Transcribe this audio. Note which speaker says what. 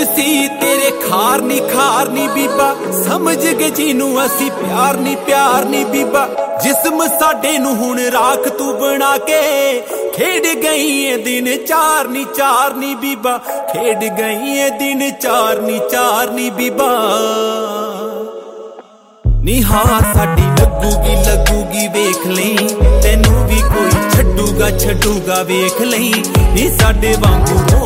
Speaker 1: ਸੀ ਤੇਰੇ ਖਾਰ ਨੀ ਬੀਬਾ, ਸਮਝ ਗਏ ਜਿਹਨੂੰ ਅਸੀਂ ਪਿਆਰ ਨੀ ਬੀਬਾ। ਜਿਸਮ ਸਾਡੇ ਨੂੰ ਹੁਣ ਰਾਖ ਤੂੰ ਬਣਾ ਕੇ ਖੇਡ ਗਈ ਏ ਦਿਨ ਚਾਰ ਨੀ ਬੀਬਾ, ਖੇਡ ਗਈ ਏ ਦਿਨ ਚਾਰ ਨੀ ਬੀਬਾ। ਨੀ ਹਾਂ ਸਾਡੀ ਲੱਗੂਗੀ ਵੇਖ ਲਈ, ਤੈਨੂੰ ਵੀ ਕੋਈ ਛੱਡੂਗਾ ਵੇਖ ਲਈ। ਨੀ ਸਾਡੇ ਵਾਂਗੂ